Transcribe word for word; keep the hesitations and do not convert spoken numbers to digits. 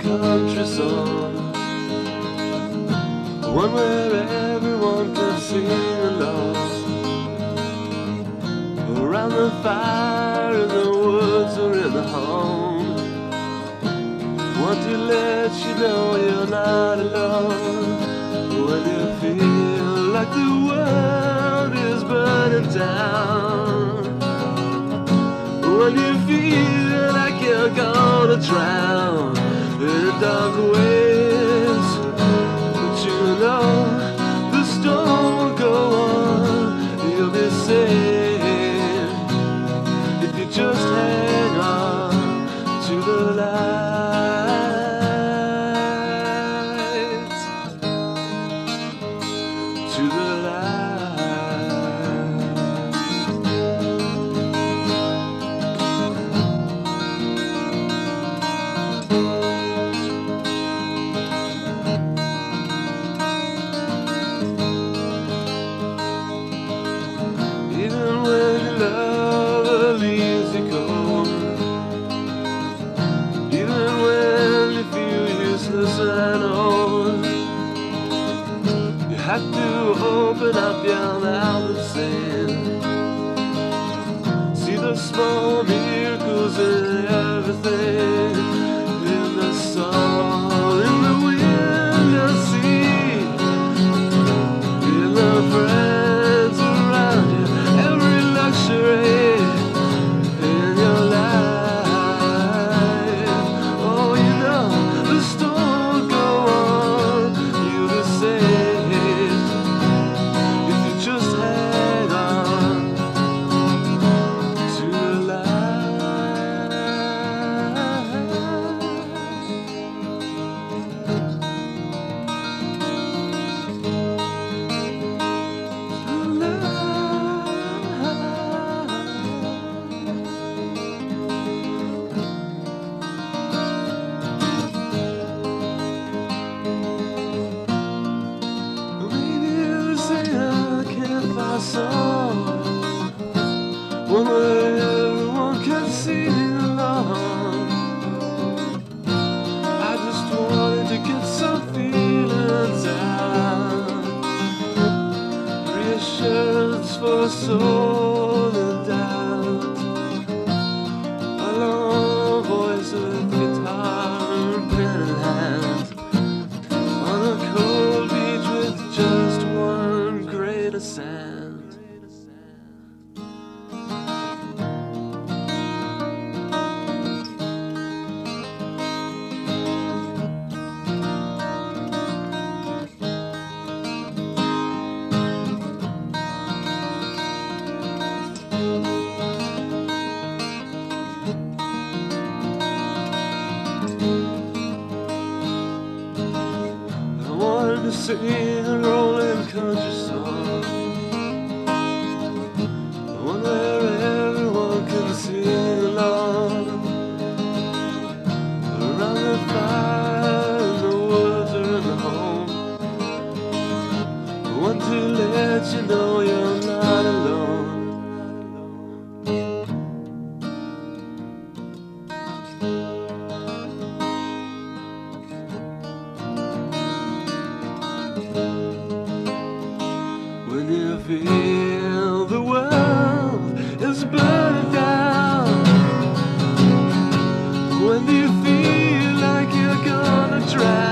country song, one where everyone can sing along. Around the fire in the woods or in the home, want to let you know you're not alone. When you feel like the world is burning down, when you feel like you're gonna drown in dark waves, but you know the storm will go on. You'll be safe if you just hang on to the lights, to the lights. Even when your lover leaves you cold, even when you feel useless and old, you have to open up your mouth and sing. See the small miracles in everything, in the sun, in the wind and sea, in the friends around you, every luxury in your life. Oh, you know the storm will go on. You'll be safe if you just hang on to the light, to the song, one where everyone can sing along. I just wanted to get some feelings out, reassurance for a soul in doubt, a long voice with guitar and pen in hand, on a cold beach with just one grain of sand. I wanted to sing a rolling country song, one where everyone can sing along. Around the fire in the woods or in the home, one to let you know you're not alone. When you feel the world is burning down, when you feel like you're gonna drown.